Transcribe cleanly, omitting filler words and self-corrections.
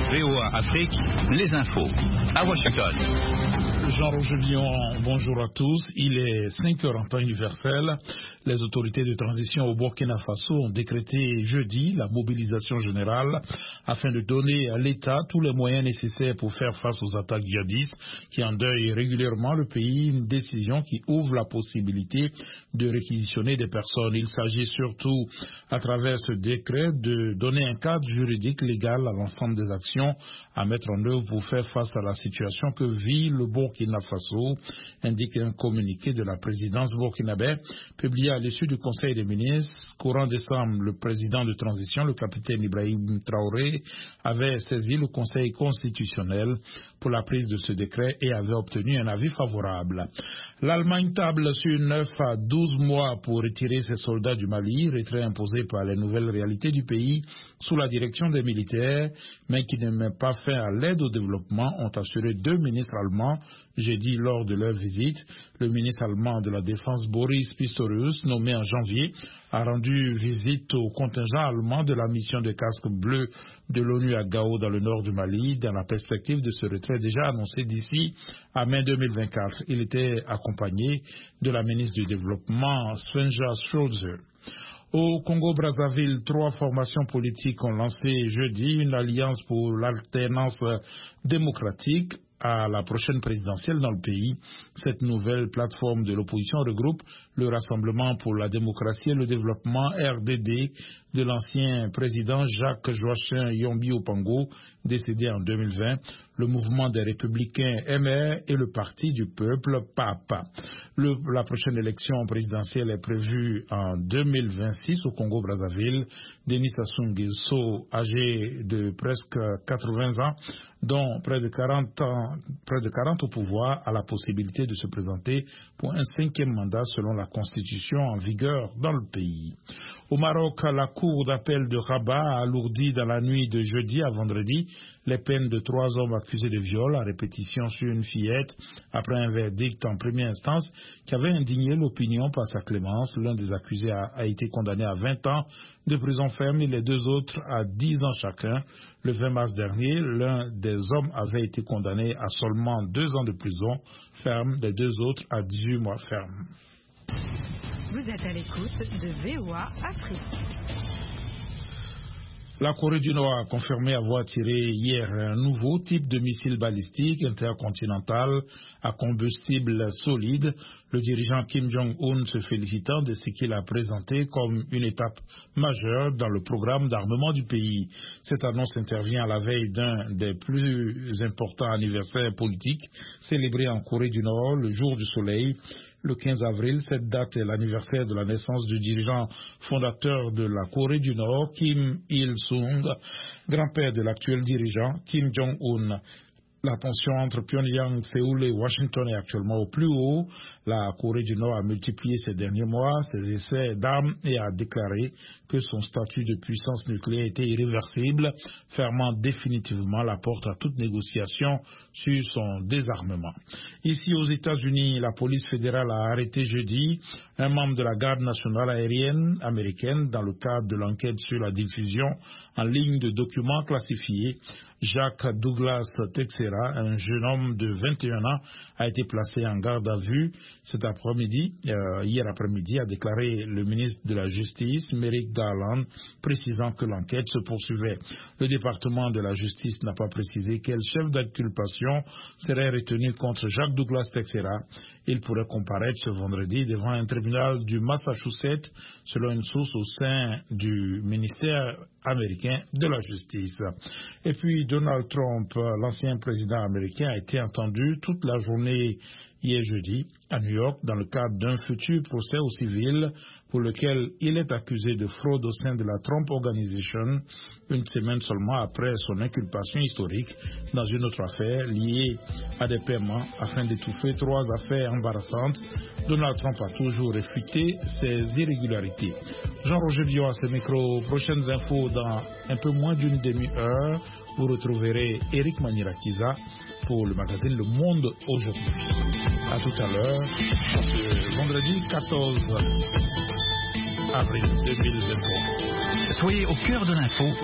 VOA Afrique, les infos à Washington. Jean-Roger Billon, bonjour à tous. Il est 5 heures en temps universel. Les autorités de transition au Burkina Faso ont décrété jeudi la mobilisation générale afin de donner à l'État tous les moyens nécessaires pour faire face aux attaques djihadistes qui endeuillent régulièrement le pays, une décision qui ouvre la possibilité de réquisitionner des personnes. Il s'agit surtout, à travers ce décret, de donner un cadre juridique légal à l'ensemble des actions à mettre en œuvre pour faire face à la situation que vit le Burkina Faso, indique un communiqué de la présidence burkinabé publié à l'issue du Conseil des ministres. Courant décembre, le président de transition, le capitaine Ibrahim Traoré, avait saisi le Conseil constitutionnel pour la prise de ce décret et avait obtenu un avis favorable. L'Allemagne table sur 9 à 12 mois pour retirer ses soldats du Mali, retrait imposé par les nouvelles réalités du pays sous la direction des militaires, mais qui ne met pas fin à l'aide au développement, ont assuré 2 ministres allemands jeudi lors de leur visite. Le ministre allemand de la Défense Boris Pistorius, nommé en janvier, a rendu visite au contingent allemand de la mission de casque bleu de l'ONU à Gao dans le nord du Mali, dans la perspective de ce retrait déjà annoncé d'ici à mai 2024. Il était accompagné de la ministre du Développement, Svenja Schulze. Au Congo-Brazzaville, 3 formations politiques ont lancé jeudi une alliance pour l'alternance démocratique à la prochaine présidentielle dans le pays. Cette nouvelle plateforme de l'opposition regroupe le Rassemblement pour la démocratie et le développement RDD de l'ancien président Jacques-Joachim Yombi Opango, décédé en 2020, le mouvement des républicains MR et le parti du peuple PAP. La prochaine élection présidentielle est prévue en 2026 au Congo-Brazzaville. Denis Sassou Nguesso, âgé de presque 80 ans, dont près de 40 au pouvoir, a la possibilité de se présenter pour un 5e mandat selon la constitution en vigueur dans le pays. Au Maroc, la cour d'appel de Rabat a alourdi dans la nuit de jeudi à vendredi les peines de 3 hommes accusés de viol à répétition sur une fillette après un verdict en première instance qui avait indigné l'opinion par sa clémence. L'un des accusés a été condamné à 20 ans de prison ferme et les 2 autres à 10 ans chacun. Le 20 mars dernier, l'un des hommes avait été condamné à seulement 2 ans de prison ferme, les 2 autres à 18 mois ferme. Vous êtes à l'écoute de VOA Afrique. La Corée du Nord a confirmé avoir tiré hier un nouveau type de missile balistique intercontinental à combustible solide, le dirigeant Kim Jong-un se félicitant de ce qu'il a présenté comme une étape majeure dans le programme d'armement du pays. Cette annonce intervient à la veille d'un des plus importants anniversaires politiques célébrés en Corée du Nord, le jour du soleil. Le 15 avril, cette date est l'anniversaire de la naissance du dirigeant fondateur de la Corée du Nord, Kim Il-sung, grand-père de l'actuel dirigeant Kim Jong-un. La tension entre Pyongyang, Séoul et Washington est actuellement au plus haut. La Corée du Nord a multiplié ces derniers mois ses essais d'armes et a déclaré que son statut de puissance nucléaire était irréversible, fermant définitivement la porte à toute négociation sur son désarmement. Ici aux États-Unis, la police fédérale a arrêté jeudi un membre de la garde nationale aérienne américaine dans le cadre de l'enquête sur la diffusion en ligne de documents classifiés. Jacques Douglas Texera, un jeune homme de 21 ans, a été placé en garde à vue hier après-midi, a déclaré le ministre de la Justice, Merrick Garland, précisant que l'enquête se poursuivait. Le département de la Justice n'a pas précisé quel chef d'inculpation serait retenu contre Jacques Douglas Texera. Il pourrait comparaître ce vendredi devant un tribunal du Massachusetts, selon une source au sein du ministère américain de la Justice. Et puis Donald Trump, l'ancien président américain, a été entendu toute la journée hier jeudi à New York dans le cadre d'un futur procès au civil pour lequel il est accusé de fraude au sein de la Trump Organization, une semaine seulement après son inculpation historique dans une autre affaire liée à des paiements afin d'étouffer 3 affaires embarrassantes. Donald Trump a toujours réfuté ces irrégularités. Jean-Roger Billon à ce micro. Prochaines infos dans un peu moins d'une demi-heure. Vous retrouverez Eric Manirakiza pour le magazine Le Monde aujourd'hui. À tout à l'heure, ce vendredi 14 avril 2023. Soyez au cœur de l'info